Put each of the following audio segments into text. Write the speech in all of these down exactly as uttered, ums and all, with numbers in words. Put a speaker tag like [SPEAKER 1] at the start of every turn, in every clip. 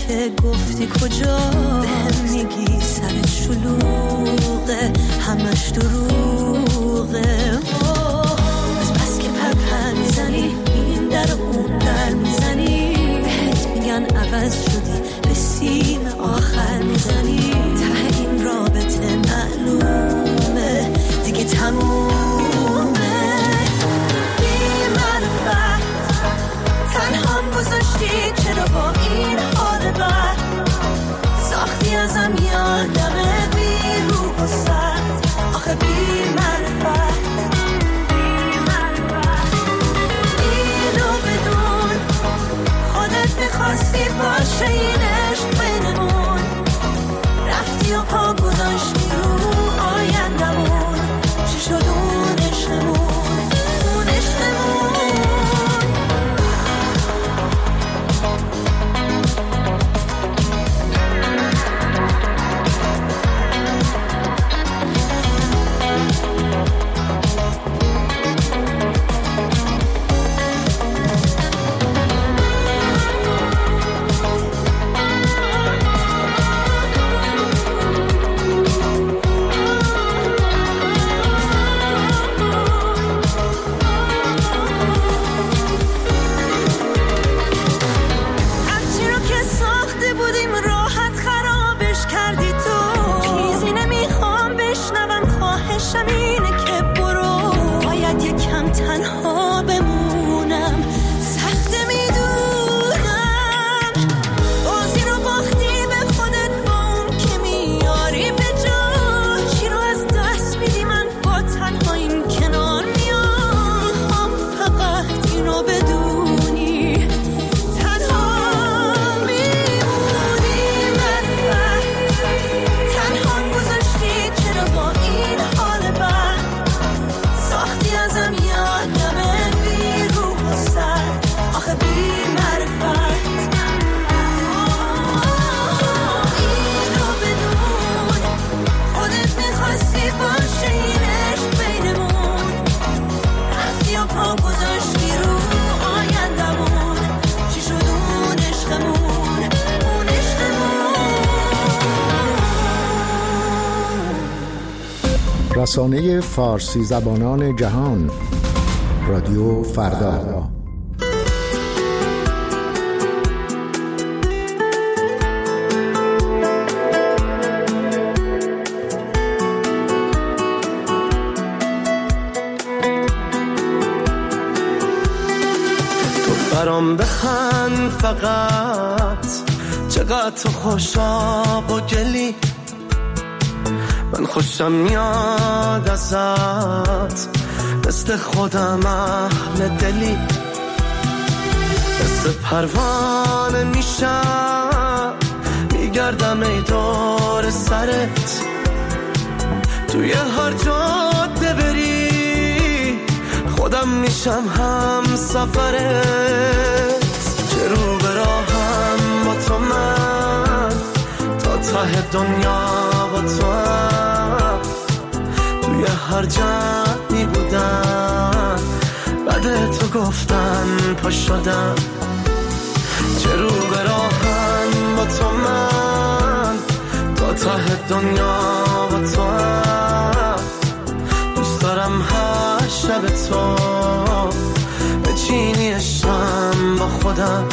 [SPEAKER 1] که گفتی کجا بهم میگی سرت شلوغه همش دروغه از بس که پرپر میزنی این در اون در میزنی بهت میگن عوض شدی به سیم آخر میزنی ته این رابطه معلومه دیگه تمومه بی معرفت تنهام گذاشتی چرا با این حال بد ساختی ازم یادمه بی روح و سرد آخه بی معرفت اینو بدون خودت میخواستی باشه این عشق بینمون رفتی و پا گذاشتی رو آیندمون چی شد اون عشقمون اون عشقمون اینه که برو باید یکم تنها بمونم سخته میدونم بازی رو باختی به خودت با اون که میاری به جا چی رو از دست میدی من با تنهاییم کنار میام میخوام فقط اینو بدونی تنها میمونی من تنها گذاشتی چرا با این حال ساختی ازم یادمه بی روح و سر آخه بی معرفت اینو بدون خودت میخواستی باشه این عشق بینمون رفتی و پا گذاشتی رو آیندمون چی شد اون عشقمون اون عشقمون
[SPEAKER 2] رسانه فارسی زبانان جهان رادیو فردا.
[SPEAKER 3] تو برام بخند فقط چقدر تو خوشاب و گلی من خوشم میاد ازت مثل خودم اهل دلی مثل پروانه میشم میگردم ای دور سرت توی هر جاده بری خودم میشم هم سفرت چه رو به راهم با تو من تا ته دنیا با تو هم توی هر جمعی بودم بعد تو گفتن پا شدم چه رو به راهم با تو من تا ته دنیا با تو هم دوست دارم هر شب تو بچینی عشقم با خودم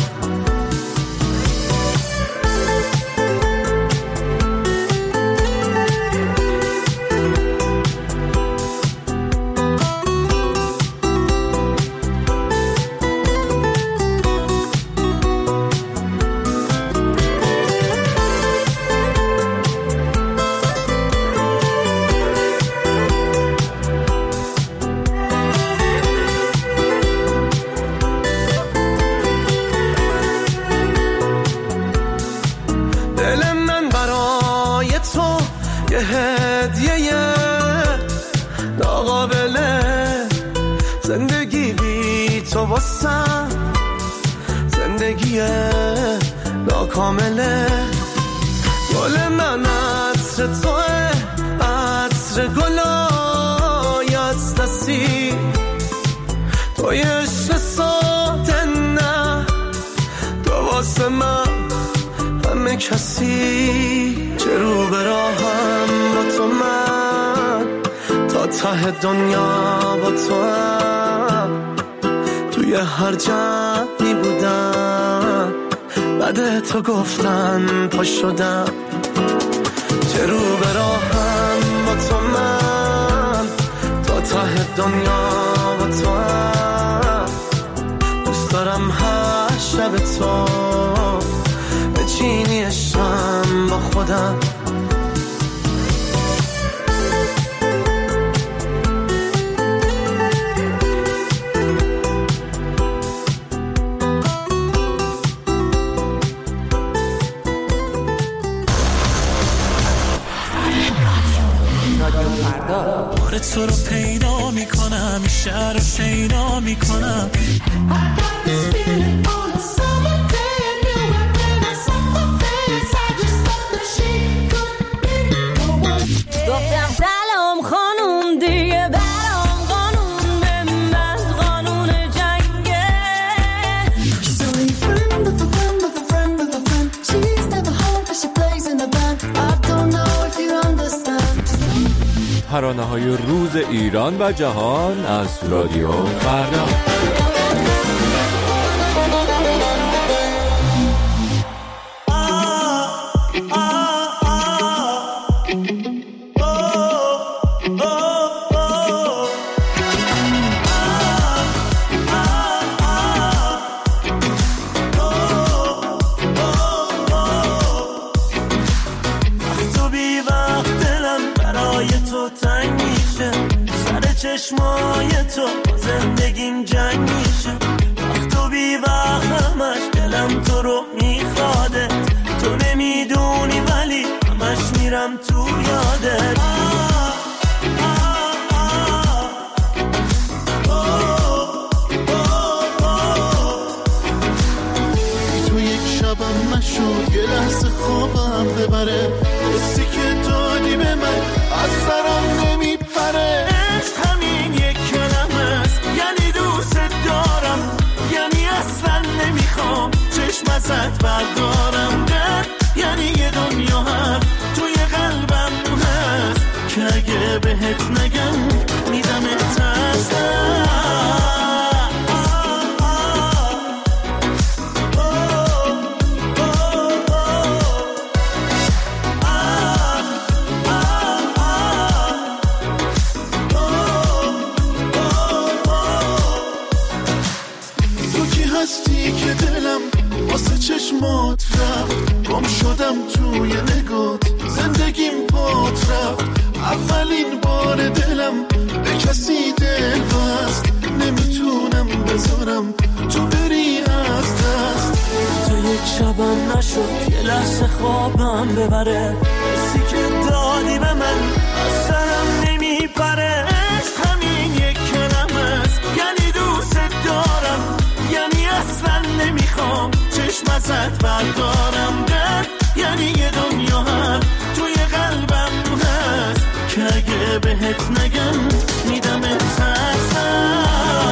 [SPEAKER 3] واسم زندگی ناکامله گل من عطر توه عطر گلای از دستی توی عشق ساده نه تو واسه من غم کسی چه رو به راهم با تو من تا ته دنیا با تو هم توی هر جمعی بودم بعد تو گفتن پا شدم چه رو به راهم با تو من تا ته دنیا با تو هم دوست دارم هر شب تو بچینی شم با خودم
[SPEAKER 4] بار تو رو پیدا میکنم این شهر رو شیدا میکنم
[SPEAKER 1] گفتم سلام خانوم دیگه برام قانون به من قانون جنگه
[SPEAKER 5] She's only a friend of a friend of a friend of a friend. She's never home but she plays in a band. I don't know if you understand.
[SPEAKER 6] ترانه‌های روز ایران و جهان از رادیو فردا.
[SPEAKER 3] چشمای تو زندگیم جنگ میشه وقت و بی وقت همش دلم تو رو میخواده تو نمیدونی ولی همش میرم تو یادت تو یک شبم نشد یه لحظه خوابم ببره حسی که دادی به من از سرم نمیپره همین یک کلمه است یعنی دوست دارم یعنی اصلا نمیخوام چشم ازت بردارم درد یعنی یه دنیا هست توی قلبم هست که اگه بهت نگم میدم اتسم چشمات رفت گم شدم توی نگات زندگیم بات رفت اولین بار دلم به کسی دل بست نمیتونم بذارم تو بری از دست تو یک شبم نشد یه لحظه خوابم ببره حسی که دادی به من از سرم نمیپره همین یک کلمه است یعنی دوست دارم یعنی اصلا نمیخوام چشم ازت بردارم درد یعنی یه دنیا هست توی قلبم هست که اگه بهت نگم میدم اتسم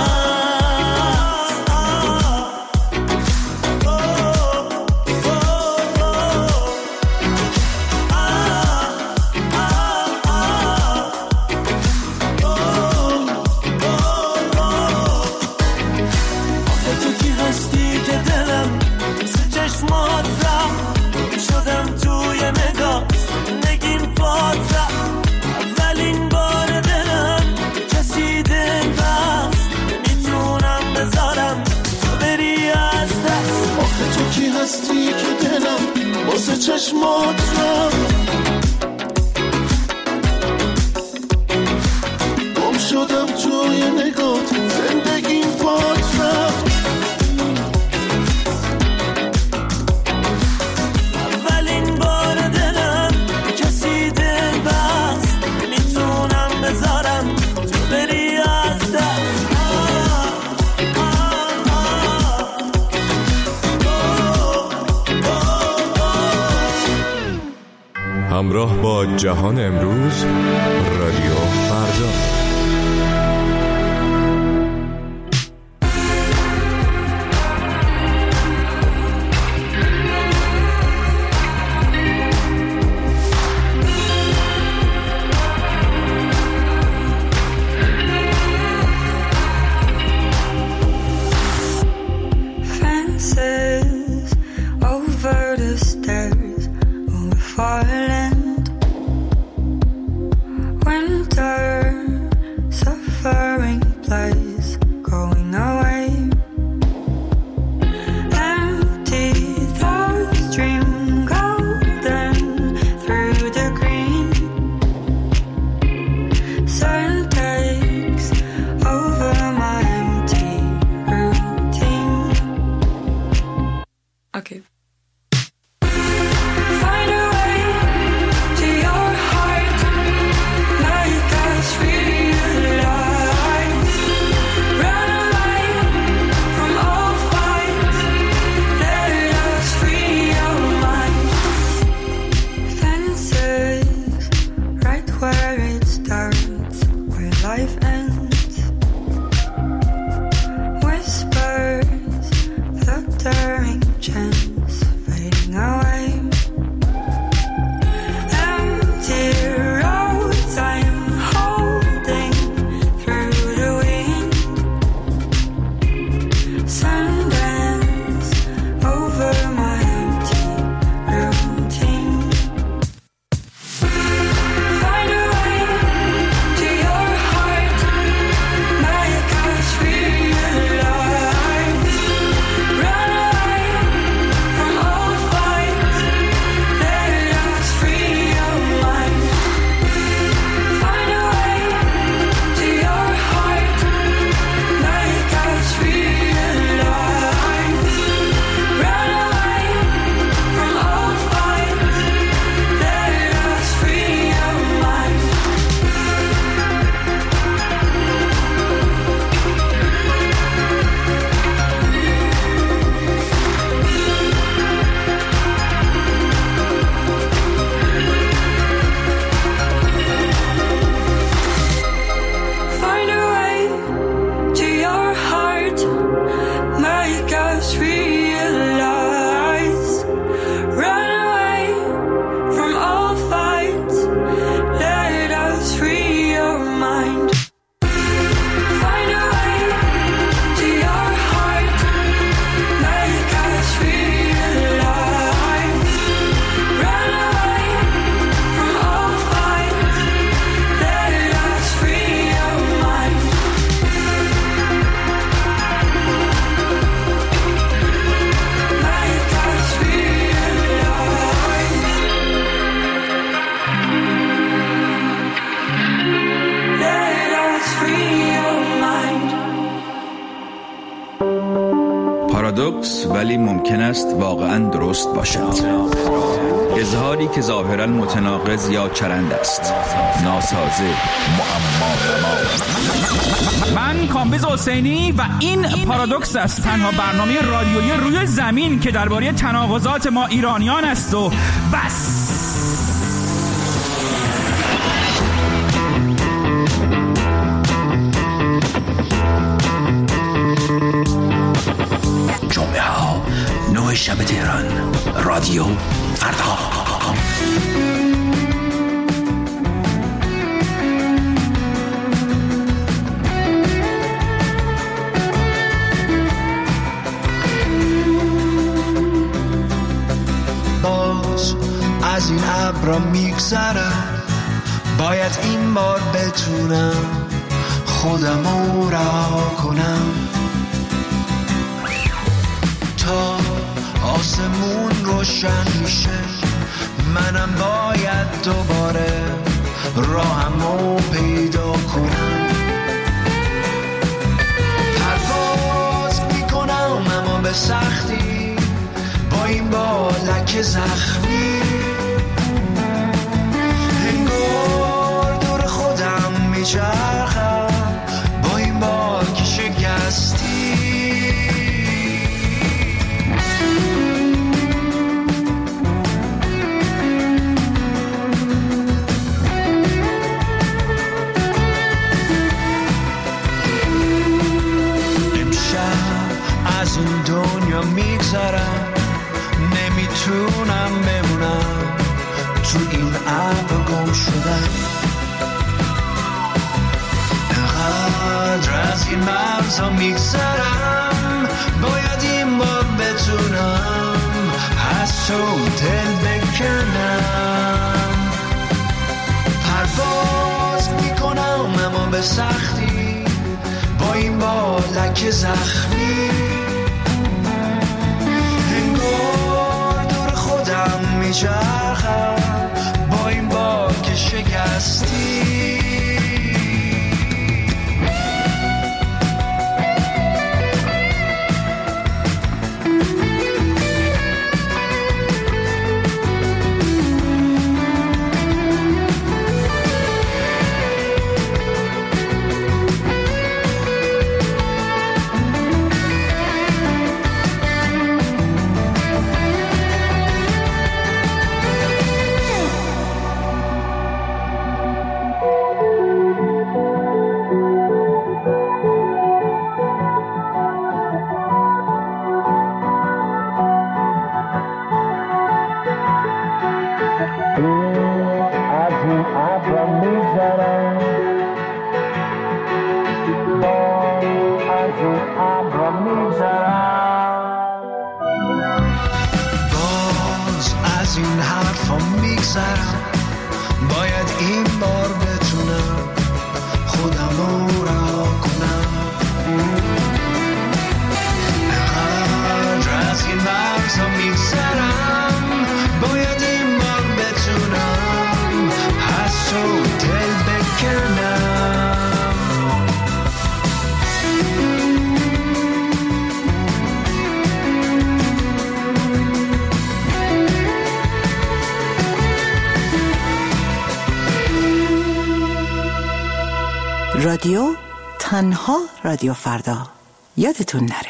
[SPEAKER 3] که دلم واسه چشمات رفت گم شدم توی نگات زندگیم پات رفت اولین بار دلم کسی دل بست میتونم بذارم تو بری از دست
[SPEAKER 6] همراه با جهان امروز رادیو فردا.
[SPEAKER 7] violent. Winter, suffering place, going away. Empty thoughts dream golden through the green. Sun takes over my empty routine. Okay.
[SPEAKER 8] پارادوکس ولی ممکن است واقعاً درست باشد. اظهاری که ظاهراً متناقض یا چرند است، ناسازه، معما.
[SPEAKER 9] من کامبیز حسینی و این پارادوکس است، تنها برنامه رادیویی روی زمین که درباره تناقضات ما ایرانیان است و بس.
[SPEAKER 10] جمعه ها نه شب تهران، رادیو فردا.
[SPEAKER 3] باز از این ابرا میگذرم، باید این بار بتونم خودمو رها کنم تا آسمون روشن میشه. منم باید دوباره راهمو پیدا کنم. پرواز میکنم اما به سختی، با این بالک زخمی انگار دور خودم میچرخم، با این باک شکستی. از این دنیا میگذرم، نمیتونم بمونم تو این ابر گم شدم. انقدر از این مرزها میگذرم، باید این بار بتونم از تو دل بکنم. بکنم. پرواز میکنم اما به سختی با این بالک زخمی، انگار دور خودم میچرخم با این باک شکستی.
[SPEAKER 11] رادیو تنها رادیو فردا، یادتون نره.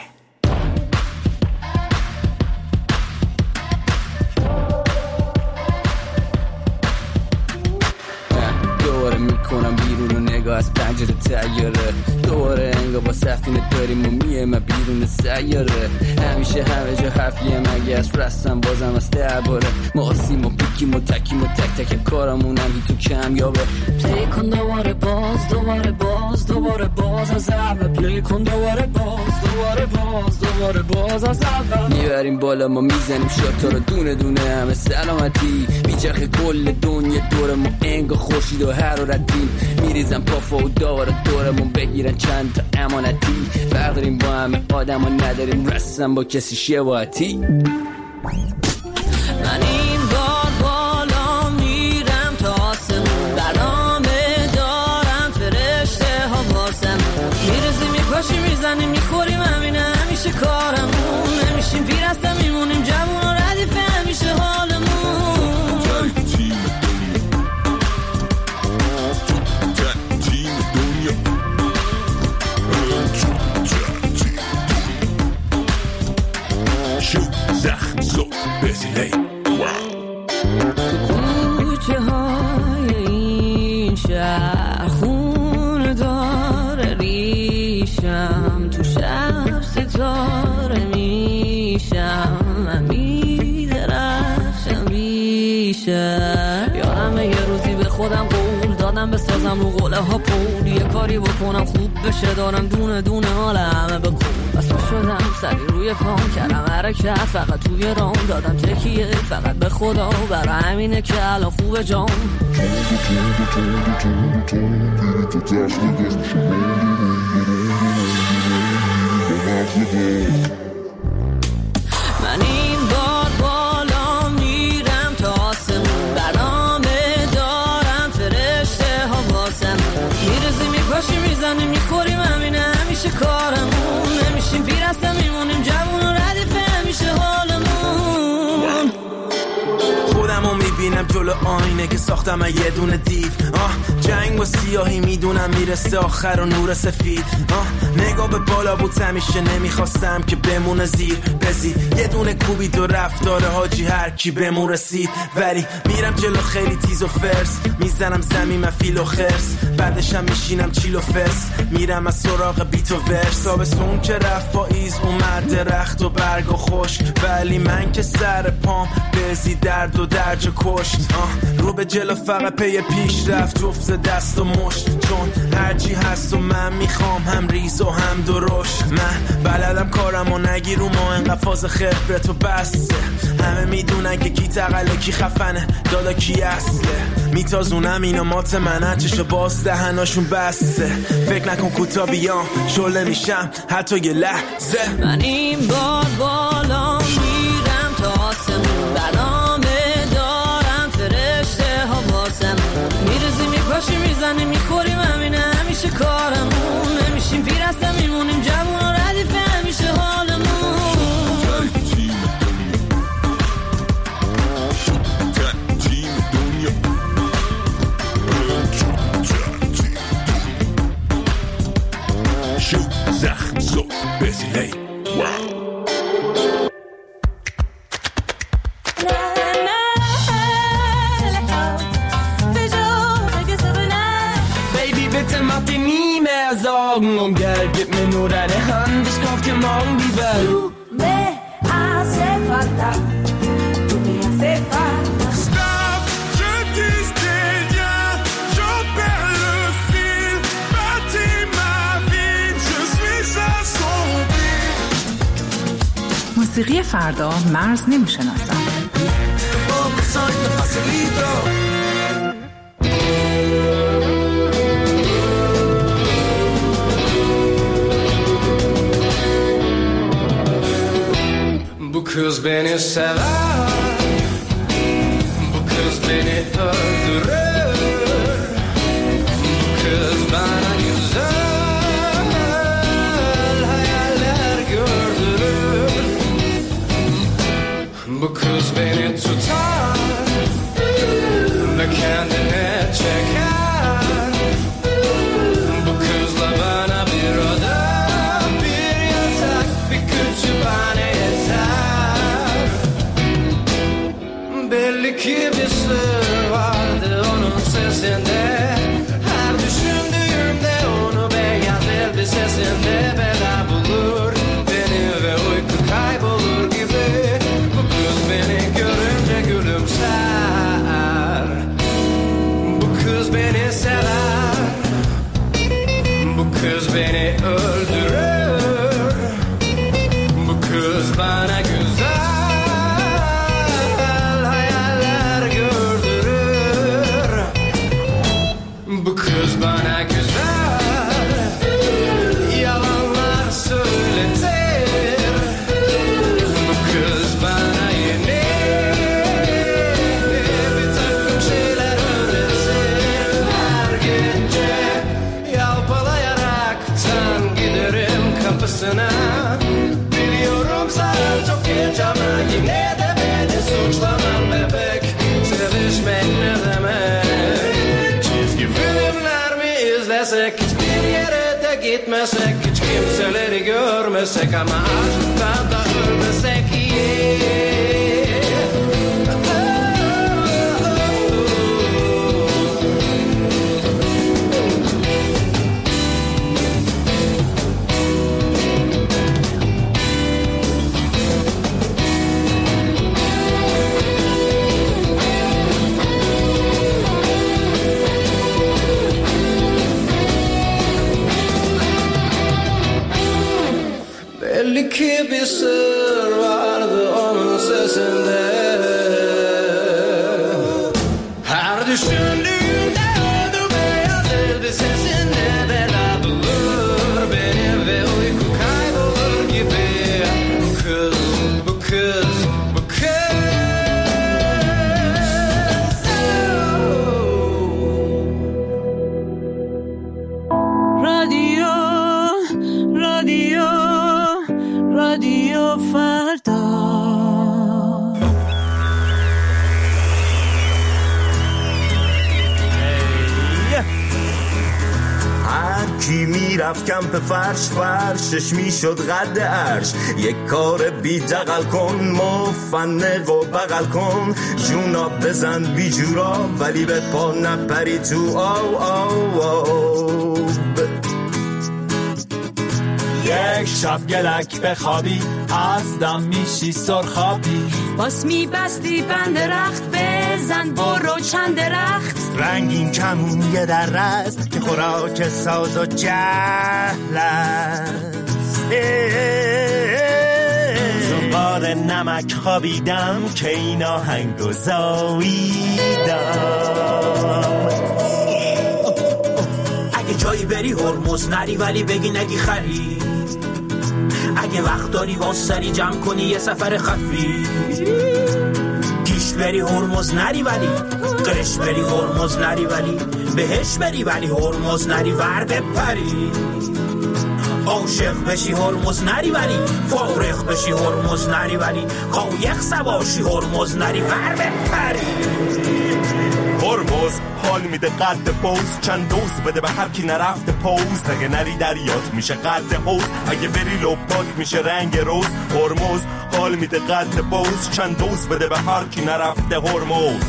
[SPEAKER 12] دوباره میکنم بیرون و نگاه از پنجره تیاره، دوباره انگار با سفینه داریم و میه بیرون سیاره. همیشه همه جا حرفیه مگه از رستم بازم از درباره ما آسیم و بیکیم و تکیم و تک تک کارمونم بی تو کمیابه. پلی کن دوباره باز دوباره باز دوباره باز از اول، پلی کن دوباره باز دوباره باز دوباره باز از اول. میبریم بالا ما میزنیم شاتا رو دونه دونه همه سلامتی، بیچرخ کل دنیا دور ما انگار خورشید و حرارتیم. میریزم پافا و داره دورمون بگیرن چند تا امانتی، فرق داریم با همه آدم ها نداریم رسم با کسی شباهتی. من این بار بالا میرم تا آسمون، برنامه دارم فرشته ها واسم، میرزی میپاشی میزنی میخوریم همینه همیشه کارمون، نمیشیم پیر هستم میمونیم جوون و ردیف همیشه حالمون.
[SPEAKER 13] زخم زود بزیلی
[SPEAKER 12] کوچه های این شهر خون داره ریشم، تو شب ستاره میشم، من میدرخشم بیشم. یادمه یه روزی به خودم قول دادم بسازم رو قوله ها پول، یه کاری بکنم خوب بشه دارم دونه دونه حال همه بکن. بس شدم سری روی پام کردم حرکت فقط توی رام دادم تکیه فقط به خدا، برای همینه که الان خوبه جام. من این بار بالا میرم تا آسمون، برنامه دارم فرشته ها واسم، میرزی میپاشی میزنی میخوریم همینه همیشه کارمون، نمیشیم پیر هستم میمونیم جوون و ردیف همیشه حالمون.
[SPEAKER 3] خودمو میبینم جلو آینه که ساختم یه دونه دیو، آه جنگ و سیاهی میدونم میرسه آخر و نور سفید، آه نگاه به بالا بود همیشه نمیخواستم که بمونه زیر بزی، یه دونه کوبید و رفتار حاجی هر کی بمون رسید، ولی میرم جلو خیلی تیز و فرس، میزنم زمین من فیل و خرس، بعدشم میشینم چیل و فرس، میرم از سراغ بیت و ورس. تابستون که رفت پاییز اومد درخت و برگ و خوش، ولی من که سر پام بزی درد و درج و پشت رو به جلو فقط پی پیش رفت جفت ز دست و مشت چون هرچی هست و من میخوام هم ریز و هم درشت من بلدم کارم و نگی رو ما انقدر فاز خبرت و بسته همه میدونن که کی تقله کی خفنه دادا کی اصله میتازونم اینا مات منن چشو باز دهناشون بسته فکر نکن کوتا بیام شله میشم حتی یه لحظه
[SPEAKER 1] من این بار بالا میرم تا آسمون برنامه دارم فرشته ها باسم میرزی میپاشی میزنی میخوریم همینه همیشه کارمون نمیشیم پیر هستم میمونیم جوون و ردیفه همیشه حالمون
[SPEAKER 13] زخم زو بسیلی واو
[SPEAKER 3] Bitte mach dir nie mehr Sorgen um Geld, gib mir nur deine Hand, ich kauf dir morgen die Welt. Du me hace falta, du me hace falta.
[SPEAKER 13] Stop, je dis rien, j'en perds le fil, bâtis ma vie, je suis à son beat.
[SPEAKER 11] موسیقی فردا مرز نمیشناسد.
[SPEAKER 3] Bu kız beni sever, bu kız beni öldürür, bu kız bana güzel hayaller gördürür, bu kız beni tutar ve kendine çeker, bu kızla bana bir oda, bir yatak, bir kütüphane yeter. Belli ki bir sır vardı onun sesinde, her düşündüğümde onu beyaz elbisesinde bela bulur beni ve uyku kaybolur gibi. Bu kız beni görünce gülümser, bu kız beni sever, bu kız beni öldürür, bu kız bana güzel hayaller gördürür, bu kız bana güzel yalanlar söyletir, bu kız bana yeni bir takım şeyler öğretir. Her gece yalpalayaraktan giderim kapısına, biliyorum sen çok geç ama yine de beni suçlamam bebek, sevişmek ne demek? Çizgi filmler mi izlesek, hiçbir yere de gitmesek, hiç kimseleri görmesek ama aşktan da ölmesek iyi. Belli ki bir sır vardı onun sesinde, her düşündüğümde oldu beyaz elbisesinde bela bulur beni ve uyku kaybolur gibi. Bu kız, bu kız, bu kız.
[SPEAKER 1] رادیو رادیو رادیو فردا
[SPEAKER 14] هر کی میرفت کمپ فرش فرشش میشد قد عرش، یک کار بی دقل کن مفنق و بغل کن، جونا بزن بی جورا ولی به پا نپری تو آو آو آو.
[SPEAKER 15] یک شب گلک بخوابی از دم میشی سرخابی،
[SPEAKER 1] باز میبستی بند رخت به بزن برو چند درخت.
[SPEAKER 3] رنگین کمون یه در است که خوراک ساز و جهل است.
[SPEAKER 14] زنبار نمک خوابیدم که این آهنگو زاییدم.
[SPEAKER 10] اگه جایی بری هرمز نری ولی بگی نگی خری. اگه وقت داری واسری جمع کنی یه سفر خفی. گیش بری هرمز نری ولی قش بری هرمز نری ولی بهش بری ولی هرمز نری ور بپری. عاشق بشی هرمز نری ولی فارغ بشی هرمز نری ولی قایق سواشی هرمز نری ور بپری.
[SPEAKER 14] هرمز حال میده قد پوز چند دوز بده به هر کی نرفته پوز. اگه نری دریات میشه قد حوز اگه بری لپات میشه رنگ روز. هرمز حال میده قد پوز چند دوز بده به هر کی نرفته هرمز.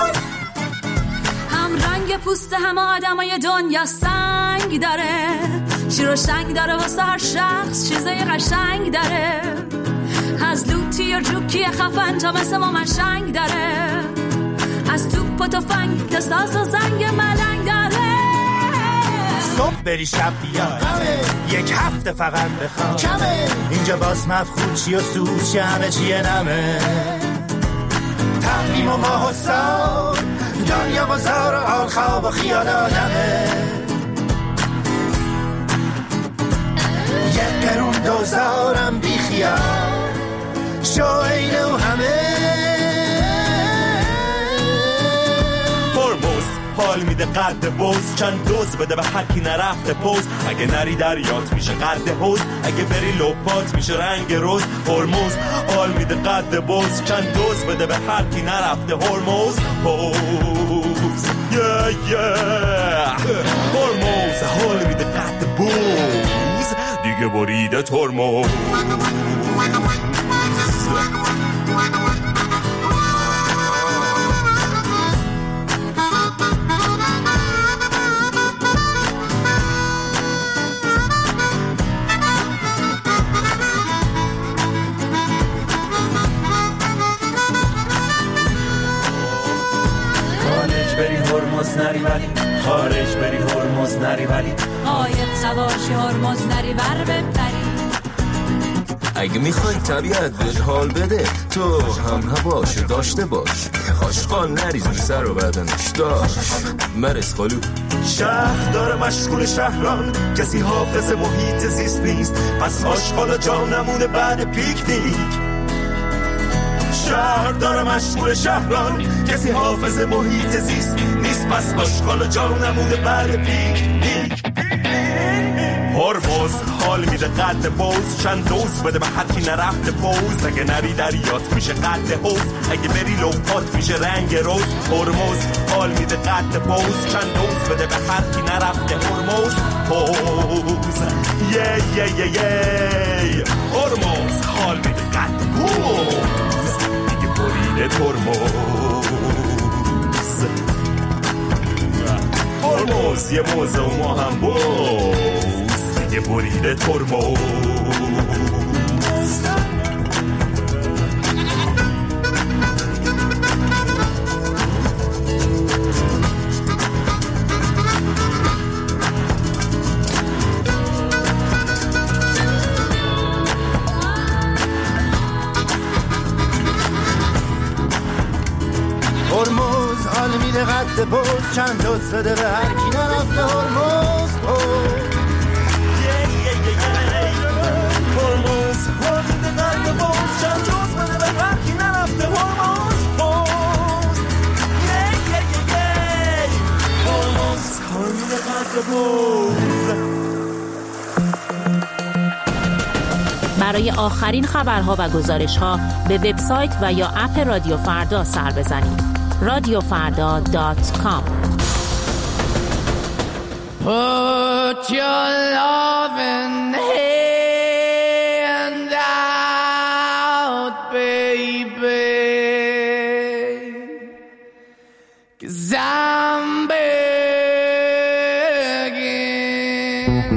[SPEAKER 1] هم رنگ پوست هم آدمای دنیا سنگ داره. شیر و شنگ داره واسه هر شخص چیزای قشنگ داره. از لوتی و جوکی خفن تا مثل ما مشنگ داره. از توپ و تفنگ تا ساز و زنگ ملنگ داره.
[SPEAKER 3] صبح بری شب بیا یک هفته فقط بخواب کمه. اینجا باز مفخود چی و سود چی همه چیه نمه. تقویم و ماه و سال دنیا بازار و حال خواب و خیال آدمه. یک قرون دوزارم بی خیال شو اینه و همه.
[SPEAKER 14] هرمز حال میده قد بوز چند دوز بده به هر کی نرفته پوز. اگه نری دریات میشه قد حوز اگه بری لپات میشه رنگ روز. هرمز حال میده قد بوز چند دوز بده به هر کی نرفته هرمز پوز. yeah, yeah. هرمز حال میده قد بوز دیگه بریده ترمز.
[SPEAKER 10] هرمز نری ولی خارج بری هرمز نری ولی
[SPEAKER 1] قایق سواشی هرمز نری ور بپری.
[SPEAKER 16] اگه میخوای طبیعت بهت حال بده تو هم هواشو داشته باش. آشغال نریز رو سر و بدنش داشت مرس خالو.
[SPEAKER 14] شهر داره مشغول شهران کسی حافظ محیط زیست نیست پس آشغال جا نمونه بعد پیکنیک. شهر داره مشغول شهران کسی حافظ محیط زیست نیست پس آشغال جا نمونه بعد پیکنیک. هرمز حال میده قد بوز چند دوز بده به هر کی نرفته پوز. اگه نری دریات میشه قد حوز اگه بری لپات میشه رنگ روز. هرمز حال میده قد بوز چند دوز بده به هر کی نرفته هرمز پوز. یه یه یه یه هرمز حال میده قد بوز دیگه بریده ترمز. هرمز یه موزه و ما هم بوز دیگه بریده ترمز.
[SPEAKER 3] هرمز حال میده قد بوز چند دوز بده به هر کی نرفته هرمز.
[SPEAKER 14] هرمز حال میده قد بوز چند دوز بده به هر کی نرفته هرمز. هرمز حال میده قد بوز.
[SPEAKER 17] برای آخرین خبرها و گزارش‌ها به وبسایت و یا اپ رادیو فردا سر بزنید. رادیو فردا دات کام.
[SPEAKER 18] Put your loving hand out, baby, 'cause I'm begging.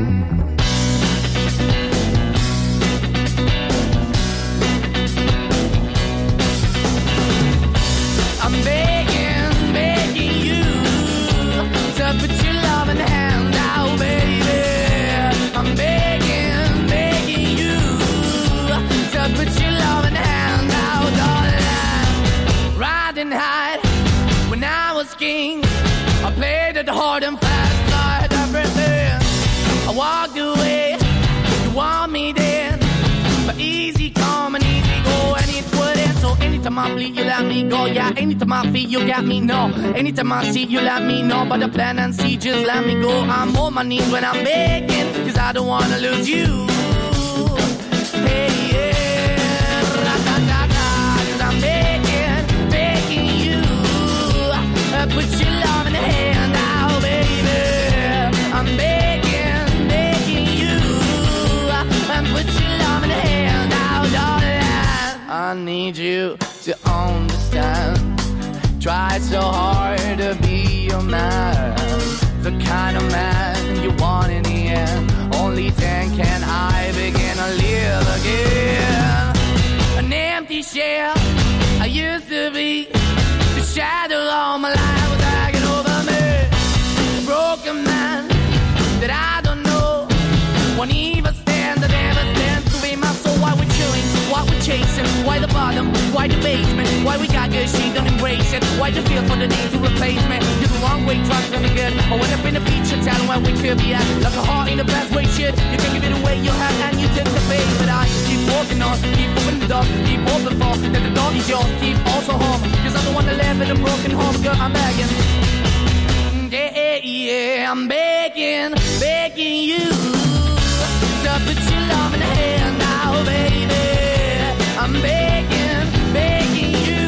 [SPEAKER 18] I'm begging asking. I played it hard and fast, tried everything. I walked away, you want me then. But easy come and easy go, and it wouldn't. So anytime I bleed, you let me go. Yeah, anytime I feel, you got me, no. Anytime I see, you let me know. But the plan and see, just let me go. I'm on my knees when I'm begging, cause I don't wanna lose you. Hey, yeah, ra-da-da-da, cause I'm begging, begging you. Uh, put your love in the hand now, baby. I'm begging, begging you. Uh, and put your love in the hand now, darling. I need you to understand. Tried so hard to be your man, the kind of man you want in the end. Only then can I begin to live again. An empty shell I used to be, the shadow all my life was hanging over me. A broken man that I don't know, won't even stand, that never stands to be my soul. Why we're chilling, why we're chasing, why the bottom, why the basement, why we got good, she don't embrace it. Why the feel for the need to replace me? You're the wrong way, trying to be good. I went up in the feature town where we could be at, like a heart in the best way, shit. You can give it away, you have, and you take the bait. But I keep walking on, keep opening the door, keep open for that the door is yours, keep also home. Cause I'm the one that live in a broken home, girl, I'm begging. Yeah, yeah, I'm begging, begging you to put your love in the hand now, baby. I'm begging, begging you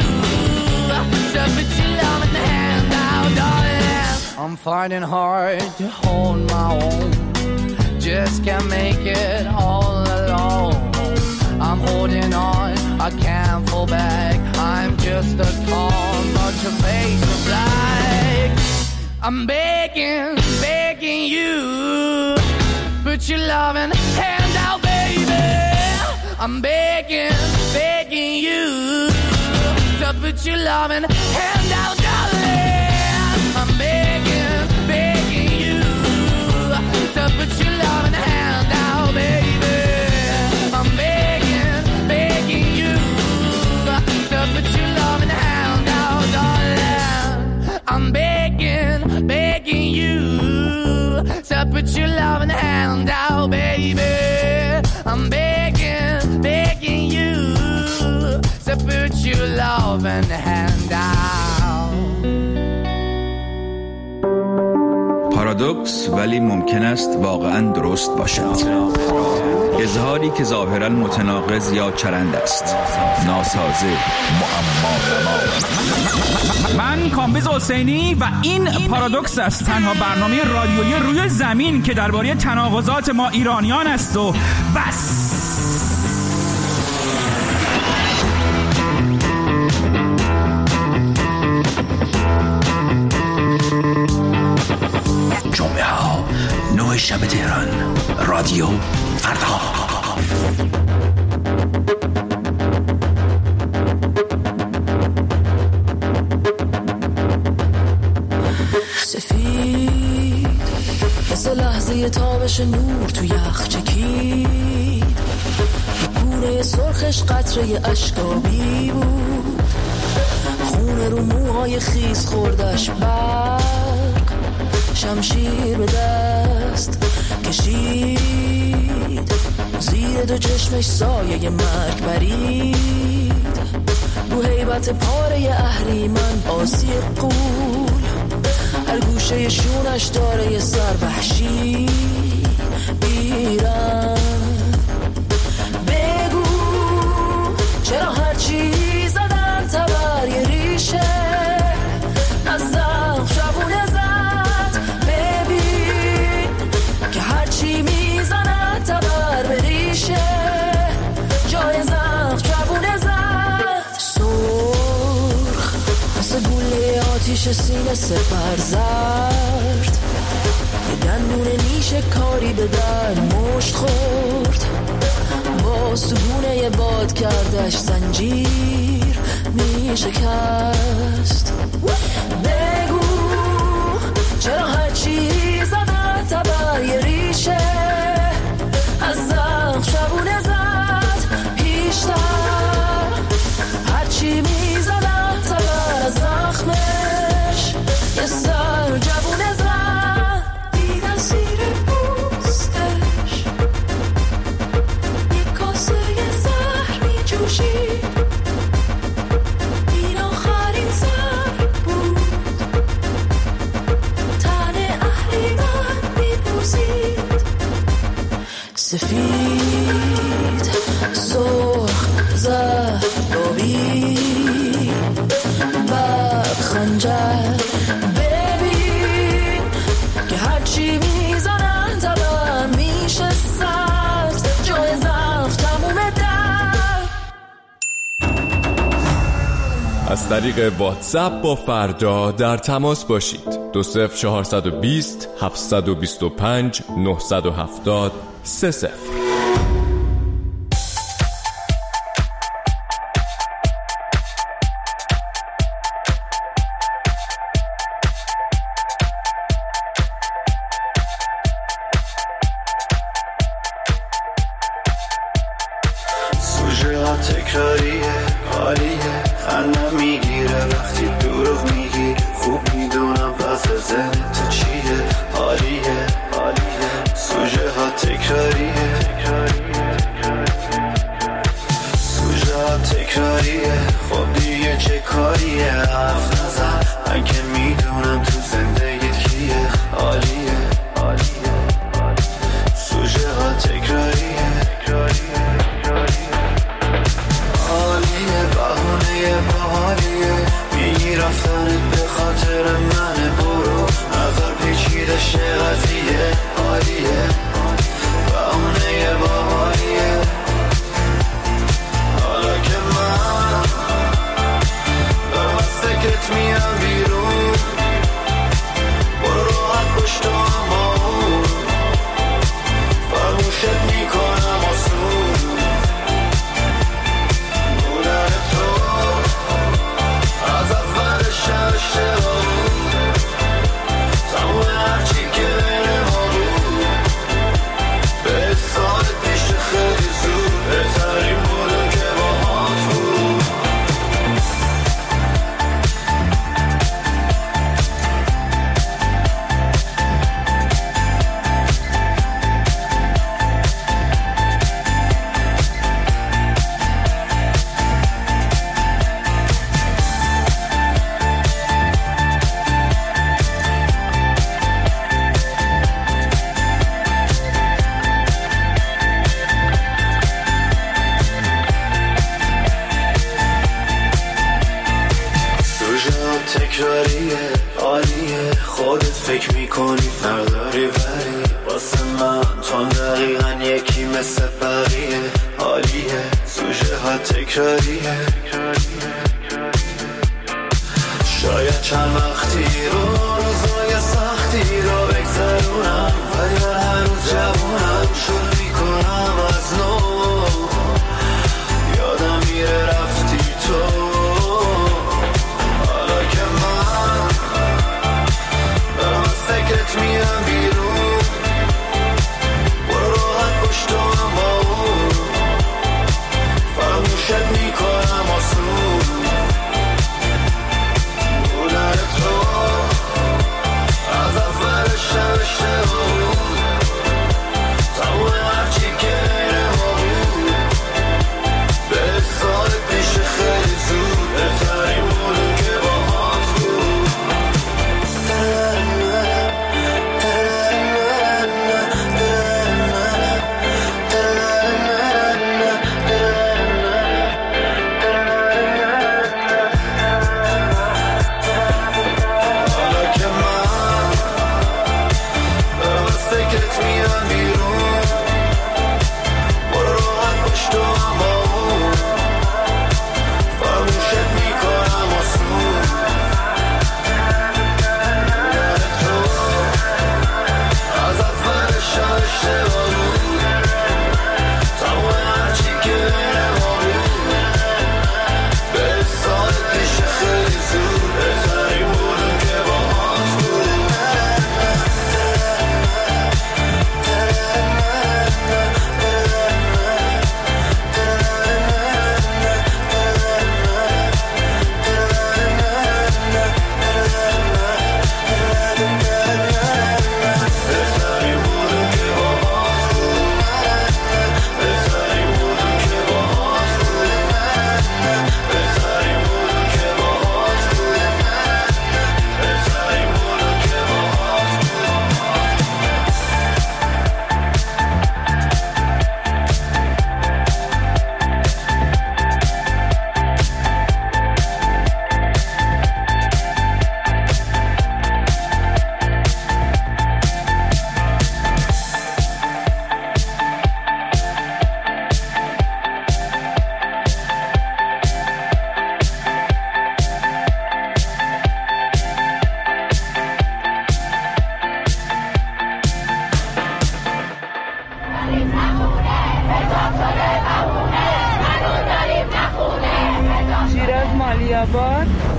[SPEAKER 18] to put your love in the hand now, darling. I'm fighting hard to hold my own, just can't make it all alone. I'm holding on, I can't fall back. I'm just a call, but your face is black. I'm begging, begging you, put your loving hand out, baby. I'm begging, begging you to put your loving hand out, darling. I'm begging, begging you to put your loving hand out, baby. I'm begging, begging you to put your loving hand out, darling. I'm begging, begging you to put your loving hand out, baby. I'm begging, begging you to put your loving hand out.
[SPEAKER 8] پارادوکس ولی ممکن است واقعا درست باشد. اظهاری که ظاهرا متناقض یا چرند است، ناسازه، معما.
[SPEAKER 9] من کامبیز حسینی و این پارادوکس است، تنها برنامه رادیویی روی زمین که درباره تناقضات ما ایرانیان است و بس.
[SPEAKER 19] جمعه ها نه شب تهران، رادیو فردا.
[SPEAKER 20] سفید مثل لحظه تابش نور تو یخ چکید، گونه سرخش قطره اشکابی بود، خونه رو موهای خیس خوردش برق، شمشیر به دست کشید، زیر دو چشمش سایه مرگ برید، رو هیبت پاره اهریمن آسی قول، هر گوشه شونش داره یه سر وحشی بیرن. بگو چرا هرچی زدن تبر یه ریشه از زخم شبونه زد، ببین که هرچی میزنن تبر به ریشه جای زخم شبونه زد. سرخ مثل گوله آتیش سینه سپر زرد، یه دندون نیش کاری به در مشت خورد، با سگونه باد کردش زنجیر می شکست. بگو چرا هرچی زدن تبر یه ریشه از زخم شبونه زد پیشتر، هرچی می زدن تبر از زخمش خنجر. ببین که هرچی میزنن تبر میشه سبز، جای زخم تموم در.
[SPEAKER 6] از طریق واتساپ با فردا در تماس باشید. دو صفر چهارصد و بیست هفتصد و بیست و پنج نهصد و هفتاد سه صفر.
[SPEAKER 3] سوژه ها تکراریه، حالیه، خندم میگیره وقتی دروغ میگی. خوب میدونم پس زن تو چیه، حالیه، حالیه. سوژه ها تکراریه، سوژه ها تکراریه. خب دیگه چه کاریه، حرف نزن، من که میدونم تو زندگیت کیه، حالیه، حالیه. سوژه ها تکراریه، حالیه، بهونه باحالیه. میگی رفتنت به خاطر منه، برو نظر پیچیده شه قضیه، حالیه، بهونه باحالیه. حالا که من دارم از سکت میام بیرون، برو راحت پشت هم با اون، فرموشت میکنم آسون. بودن تو از اول شهر بود، تموم هرچی که بین ما بود. به سال پیش خیلی زود بهترین بودم که با هات بود. تکراریه، عالیه. خودت فکر میکنی فرداری ولی واسه من تو دقیقا یکی مثل بقیه، عالیه. سوژه ها تکراریه، شاید چند وقتی رو روزای سختی رو بگذرونم، ولی من هر روز جوونم شروع میکنم از نو. یادم میره رفتی تو، سکت میام بیرون، برو راحت پشت هم با اون، فرموشت میکنم آسون. بودن تو از اول شب اشتباه.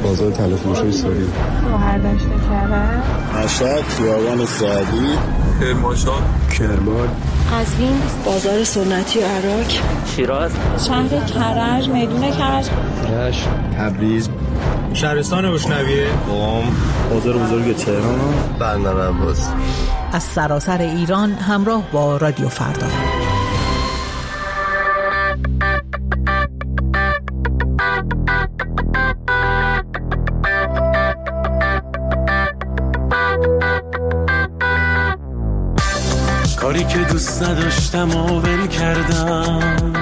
[SPEAKER 21] بازار تلفروشی سوری،
[SPEAKER 22] مهردشت کرد،
[SPEAKER 21] مشهد، خیابان سعدی، کرمانشاه، کرمان،
[SPEAKER 22] قزوین، بازار سنتی عراق،
[SPEAKER 23] شیراز،
[SPEAKER 22] شهر کرج، میدون کرج،
[SPEAKER 21] رشت، تبریز،
[SPEAKER 24] شهرستان بشنویه،
[SPEAKER 21] قم، بازار بزرگ تهران، بندر عباس.
[SPEAKER 25] از سراسر ایران همراه با رادیو فردا.
[SPEAKER 3] کاری که دوست نداشتم و ول کردم،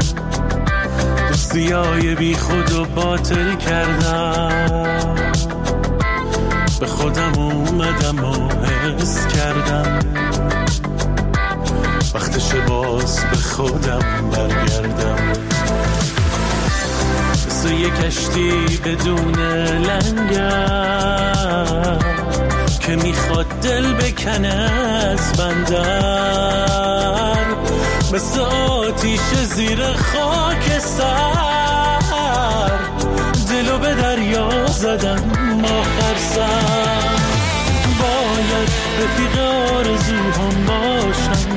[SPEAKER 3] دوستیای بی خود و باطل کردم، به خودم اومدم و حس کردم وقتش باز به خودم برگردم. مثل یه کشتی بدون لنگر که میخواد دل بکنه از بندر، مثل آتیش زیر خاک سر، دلو به دریا زدم آخر سر. باید رفیق آرزوهام باشم،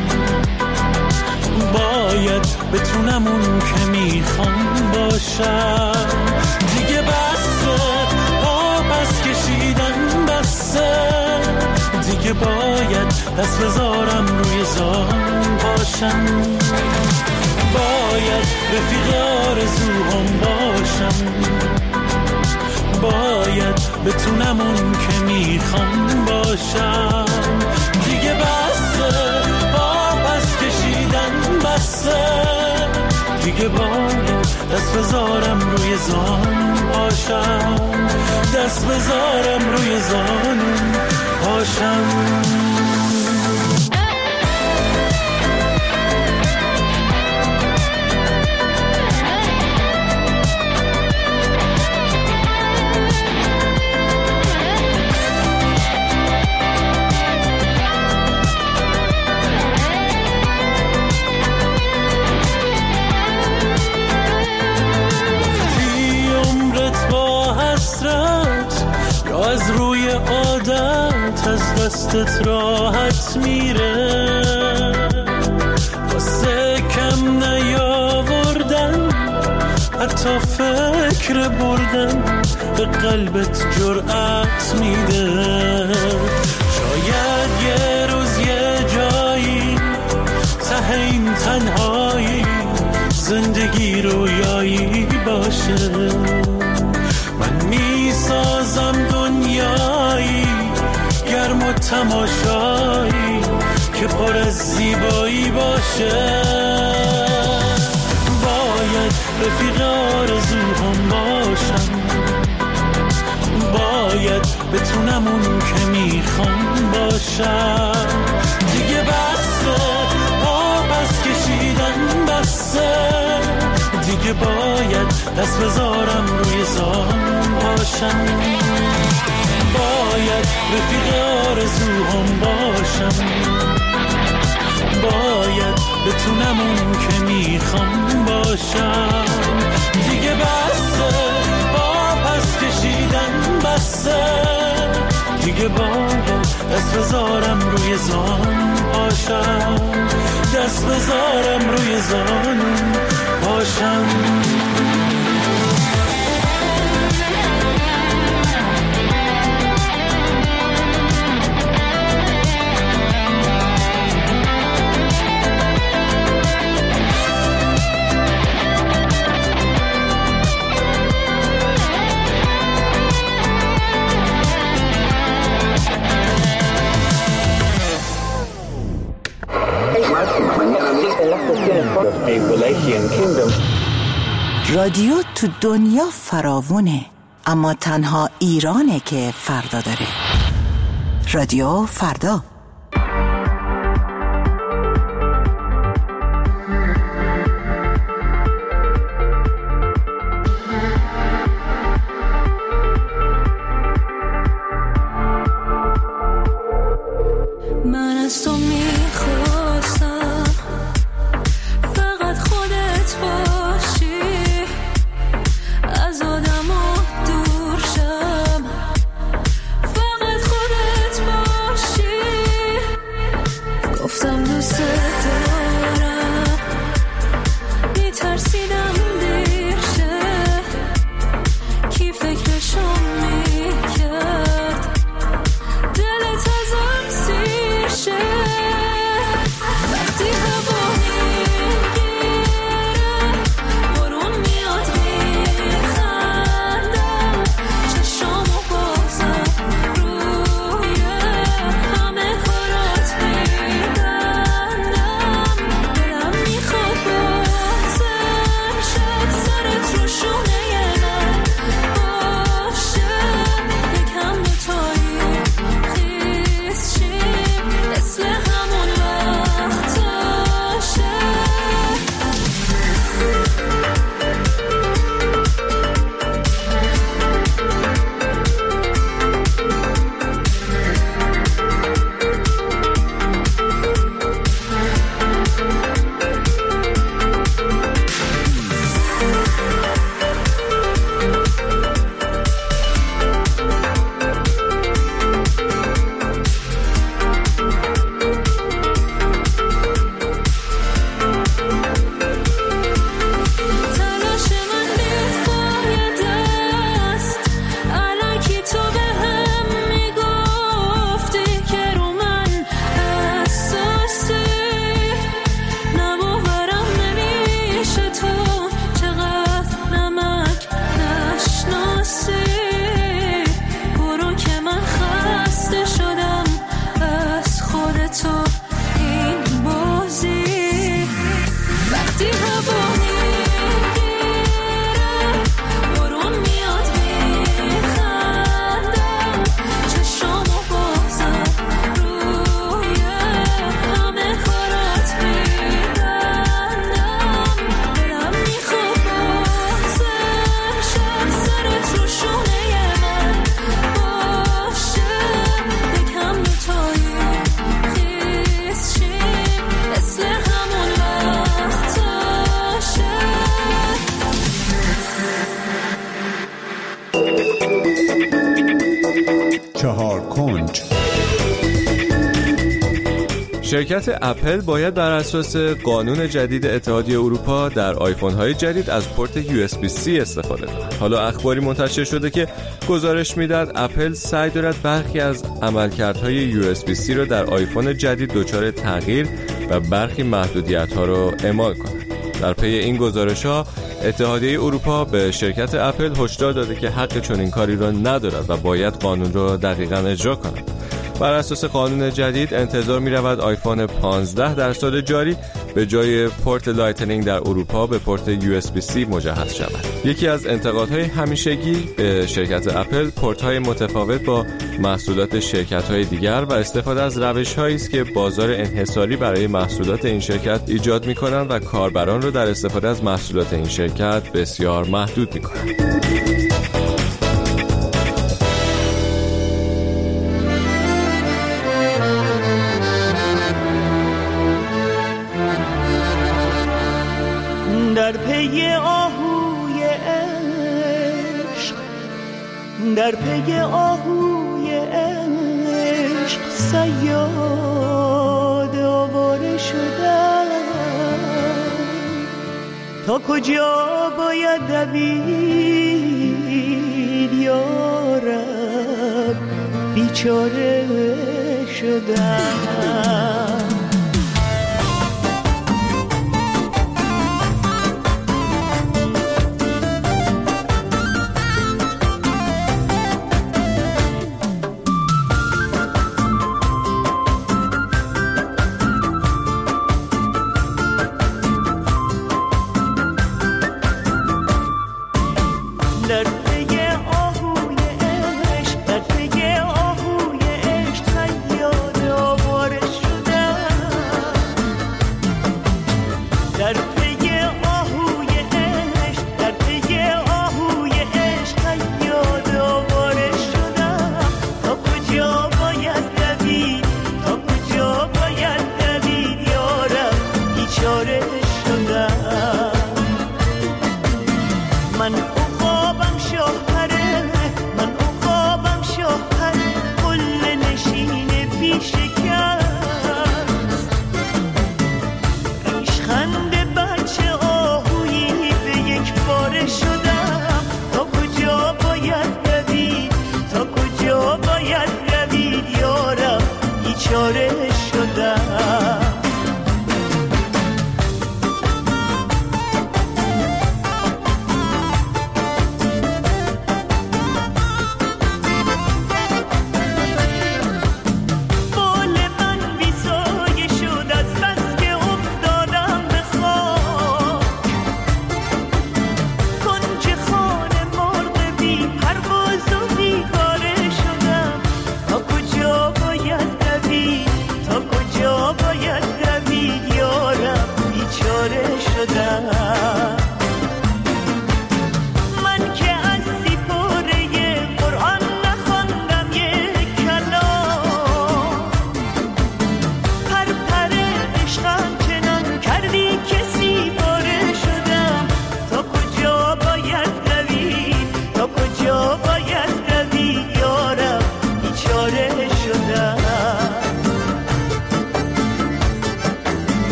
[SPEAKER 3] باید بتونم اون که میخوام باشم. دیگه بسه پس کشیدن، بسه دیگه باید دست بذارم روی زان باشم. باید رفیق آرزوهام باشم، باید بتونم اون که میخوام باشم. دیگه بسه پس کشیدن، بسه دیگه باید دست بذارم روی زان باشم، دست بذارم روی زانم باشم. از روی عادت از دستت راحت میره، واسه کم نیاوردن حتی فکر بردن به قلبت جرأت میده. شاید یه روز یه جایی ته این تنهایی زندگی رویایی باشه. من میسازم دنیایی گرم و تماشایی که پر از زیبایی باشه. باید رفیق آرزوهام باشم، باید بتونم اون که میخوام باشم. دیگه بسه پس کشیدن، بسه دیگه باید دست بذارم روی زان باشم. باید رفیق آرزوهام باشم، باید بتونم اون که میخوام باشم. دیگه بسه پس کشیدن، بسه دیگه باید دست بذارم روی زان باشم، دست بذارم روی زان باشم.
[SPEAKER 26] رادیو تو دنیا فراوونه، اما تنها ایرانه که فردا داره. رادیو فردا.
[SPEAKER 1] من از تو میخواستم فقط خودت باشی، از آدم ها دور شم.
[SPEAKER 2] چهار کنج.
[SPEAKER 6] شرکت اپل باید بر اساس قانون جدید اتحادیه اروپا در آیفون های جدید از پورت یو اس بی سی استفاده کند. حالا اخباری منتشر شده که گزارش میداد اپل سعی دارد برخی از عملکردهای یو اس بی سی را در آیفون جدید دچار تغییر و برخی محدودیت ها را اعمال کند. در پی این گزارش ها اتحادیه اروپا به شرکت اپل هشدار داده که حق چنین کاری را ندارد و باید قانون را دقیقاً اجرا کند. بر اساس قانون جدید انتظار می رود آیفون پانزده در سال جاری به جای پورت لایتنینگ در اروپا به پورت یو اس بی سی مجهز شود. یکی از انتقادهای همیشگی به شرکت اپل پورت‌های متفاوت با محصولات شرکت‌های دیگر و استفاده از روش‌هایی است که بازار انحصاری برای محصولات این شرکت ایجاد می‌کنند و کاربران را در استفاده از محصولات این شرکت بسیار محدود می‌کنند.
[SPEAKER 1] در پی آهوی عشق، در پی آهوی عشق صیاد آواره شدم. تا کجا باید دوید یارب، بیچاره شدم.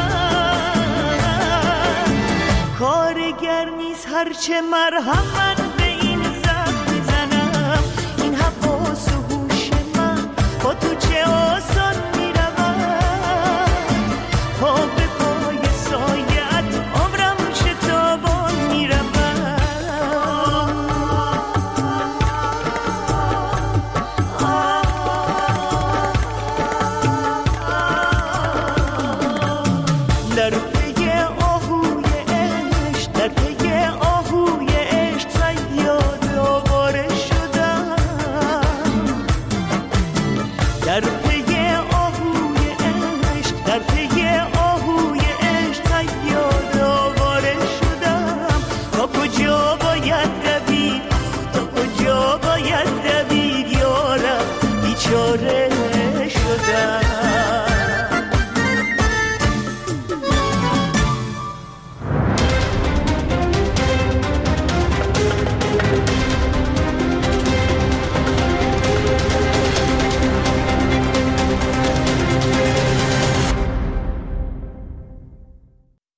[SPEAKER 1] هرچه مرهم من